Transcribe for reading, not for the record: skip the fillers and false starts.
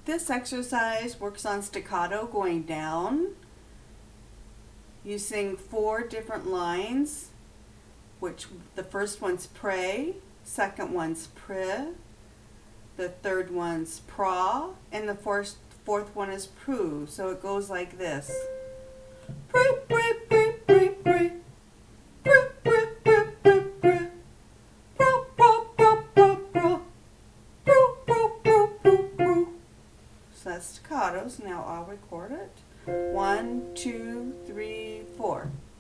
This exercise works on staccato going down. You sing 4 different lines, which the first one's pray, second one's pri, the third one's pra, and the fourth one is pru. So it goes like this. Pri, pri, pri, pri, pri. Pri, pri, pri, pri, pri. Pro, pro, pro, pro, pro. Pro, pro, pro, pro, pro. So that's staccato. So now I'll record it. 1, 2, 3, 4.